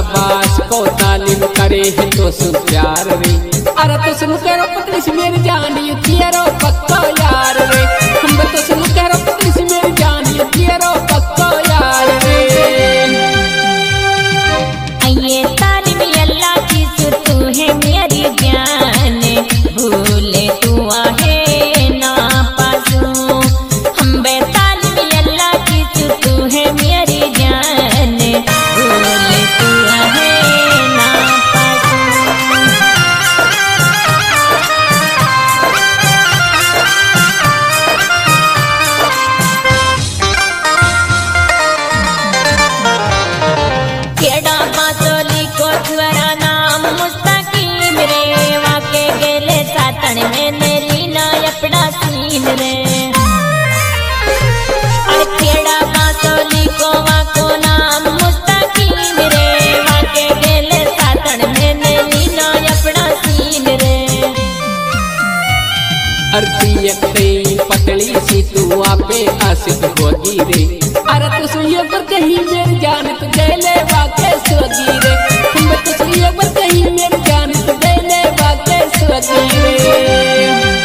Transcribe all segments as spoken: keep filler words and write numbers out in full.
बास को तालीम करे है तो सुन प्यार रे। अरे तो सुन करो पतली सी मेरी जान ये तेरो पक्का यार रे। हम तो सुन करो पतली सी मेरी जान ये तेरो पक्का यार रे। ये तालीम अल्लाह की सुर तू है मेरी जान भूले तू आहे ना पासू। हम बे तालीम अल्लाह की सुर तू है मेरी जान भूले तू आहे ना पासू। केड़ा बासोली को छुरा नाम मुस्तकीम रे वाके गेले सातन में मेरी ना अपना सीन रे। अरे केड़ा बासोली को वाको नाम मुस्तकीम रे वाके गेले सातन में मेरी ना अपना सीन रे। अरती एकते पतली सी तू आपे आशिक होगी रे। अरे तो सुइए पर कहीं मेरी जान तो गले वाके सोगी रे। हम तो सुइए पर कहीं मेरी जान तो गले वाके सोगी रे।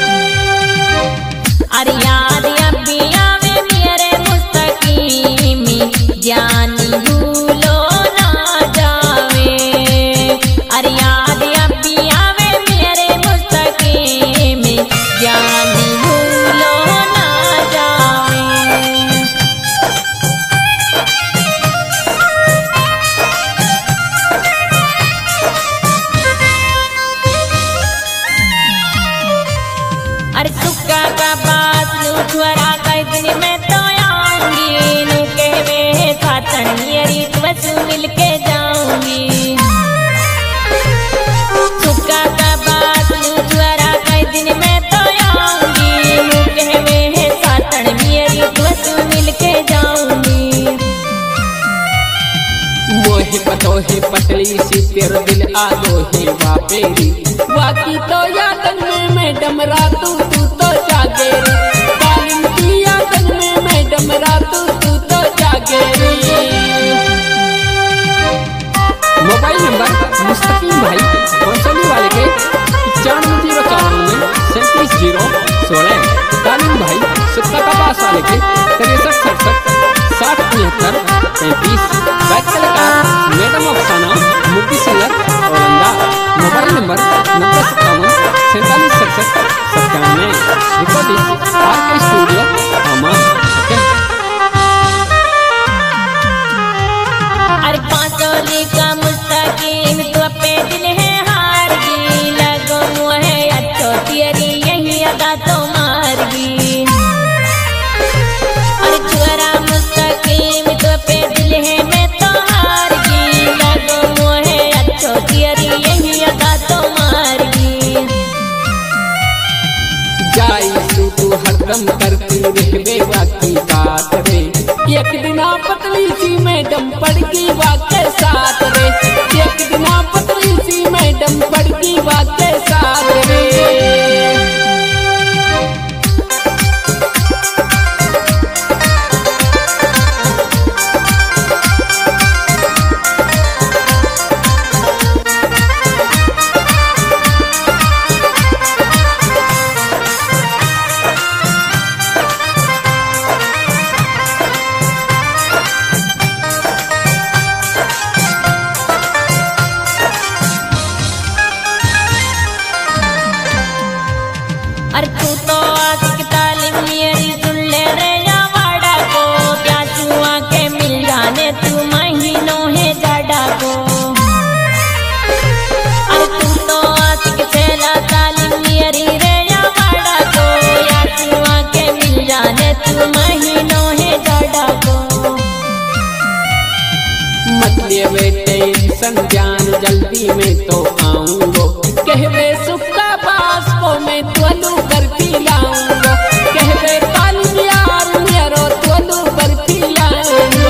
अरे याद अभी आवे मेरे मुस्तकीमी जानी भूलो ना जावे। अरे याद अभी आवे मेरे मुस्तकीमी जानी भूलो ना जावे। अरे सुक्का का बात नू छुरा कई दिन में तो आऊंगी नू कहवे सातन मेरी बस मिल के जाऊंगी। सुक्का का बात नू छुरा कई दिन में तो आऊंगी नू कहवे सातन मेरी बस मिल के जाऊंगी। मोहे पतो है पतली सी तेरा दिल आगो है वापेरी। बाकी तो यादन में मैडम रातू तू तो जागे रे। तालीम की यादन में मैडम रातू तू तो जागे रे। मोबाइल नंबर मुस्तकीम भाई कौंसली वाले के इक्यानवे जीरो चौरानवे सैंतीस जीरो सोलह। तालीम भाई सुक्का का पास वाले के तिरसठ सड़सठ साठ पचहत्तर पैंतीस। बैक कलाकार मैडम अफसाना मुक्ति सैयद औरंगा। मोबाइल नंबर नब्बे सत्तावन सैंतालीस सड़सठ सत्तानवे। रिकॉर्डिंग आर के स्टूडियो आमा। अरे पांचोली का मुस्तकीम तो पे दिल है हार गी लगो मुहे अच्छो तेरी यही अदा तो मार गी। अरे छुरा मुस्तकीम तो पे दिल है मैं तो हार गी लगो मुहे अच्छो तेरी यही अदा तो मार गी। जाई सू तू हरदम करती रहबे बाकी बात रे। एक दिन पतली सी मैडम पड़गी वाके साथ रे। एक दिन पतली सी मैडम पड़गी वाके साथ रे। अरे तू तो आशिक तालीम मेरी सुन ले रे या वाड़ा को प्यासुआ के मिल जाने तू महीनों है जाड़ा को। अरे तू तो आशिक चला तालीम मेरी रे या वाड़ा को प्यासुआ के मिल जाने तू महीनों है जाड़ा को। मत ले टेंशन जान जल्दी में तो आऊंगो। कहवे सुक्का पास को मैं त्वलू बर्फी लाऊंगा। कहवे तालीम यार मेरो त्वलू बर्फी लाऊंगा।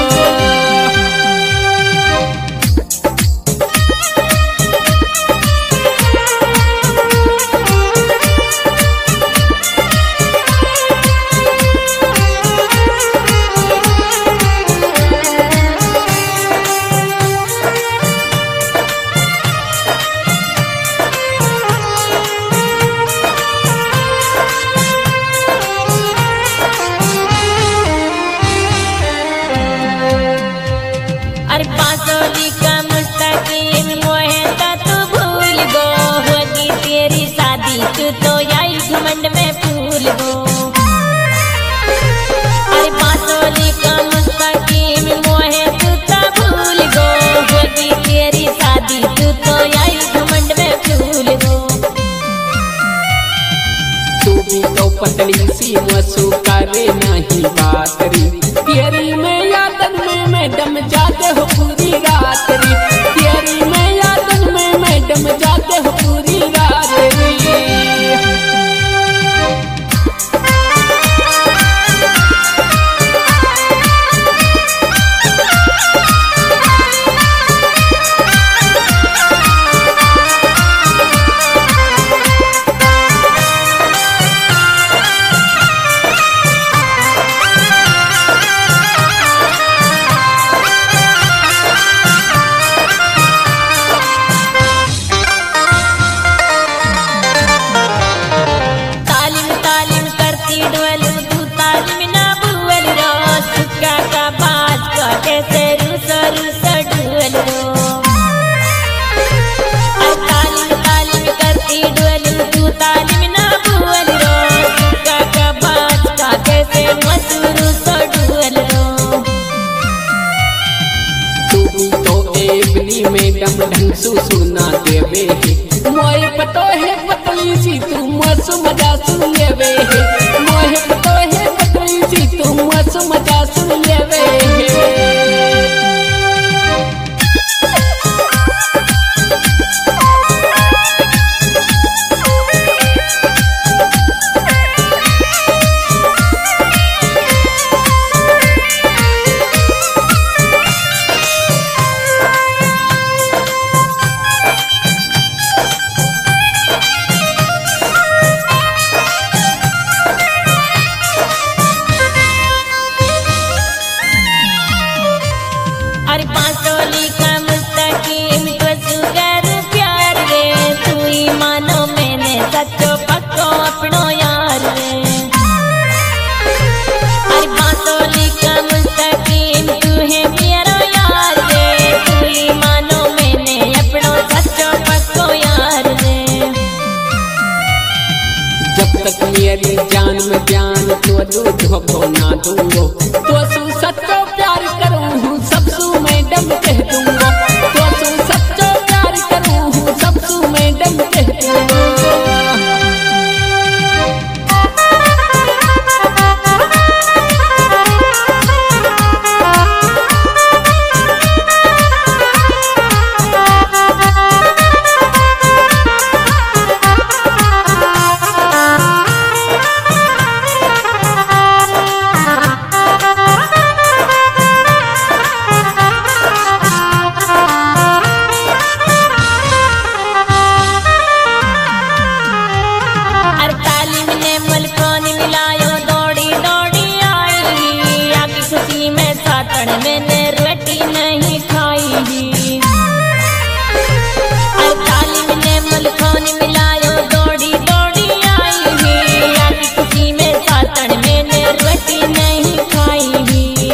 घमंड में फूल गो। अरे पासोली का मुस्तकीम मोहे तू तो भूल गो, होगी तेरी शादी तू तो आई घमंड में फूल गो। तू भी तो पतली सी मसू करे नहीं बात री, तेरी में यादन में मैडम जाते हो पूरी रात री, तेरी में यादन में मैडम जाते हो पूरी रात री। मैडम ढंग से सुना देवे है, मोहे पतो है पतली सी तू मस मजा सुन लेवे है, मोहे पतो है पतली सी तू मस मजा सुन लेवे है। अरे पासोली का मुस्तकीम तो सुगर प्यार रे, तू ही मानो मैंने सच्चो पक्को अपनो यार रे। अरे पासोली का मुस्तकीम तू है मेरा यार रे, तू ही मानो मैंने अपनो सच्चो पक्को यार रे। जब तक मेरी जान में जान तो दूध हो ना दूंगो, तो सु सच्चो प्यार करूँ सबसू मैडम कह दूंगा, तो सु सच्चो प्यार करूँ सबसू मैडम कह दूंगा। मैंने रोटी नहीं खाई, तालीम ने मुल्कों ने मिलायो दौड़ी दौड़ी आई, आकी खुशी में सातन मैंने रोटी नहीं खाई।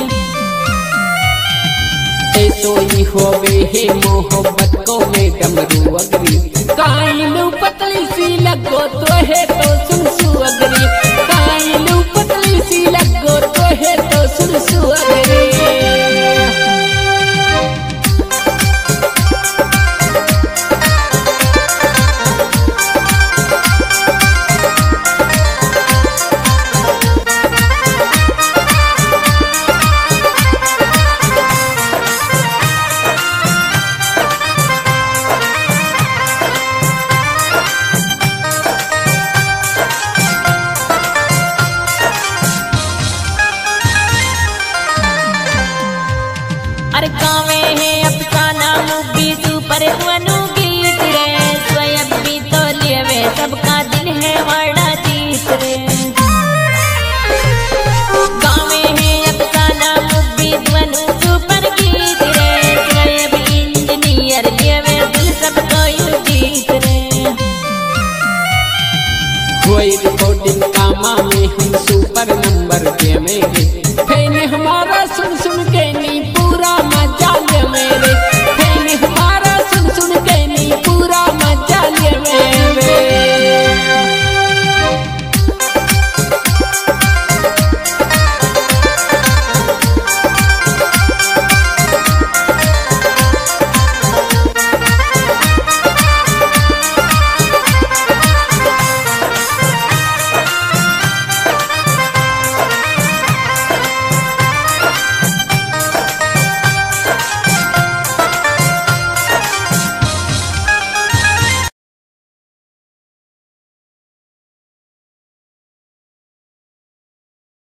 ऐसो ही होवे है मोहब्बत को मैडम रू अगरी, काइलू पतली सी लगो तो है तो सुन सु अगरी, काइलू पतली सी लगो तो है तो सुन सु अगरी। अरे गावे है अफसाना मूवी सुपर वनु गीत रे, स्वयं भी तो लेवे सबका दिल है वाड़ा जीत रे। गावे है अफसाना मूवी वनु सुपर गीत रे, स्वयं इंजीनियर लेवे दिल सबको यू जीत रे। कोई रिकॉर्डिंग कामा में हम सुपर नंबर के मेरे फैन हमारा सुन सुन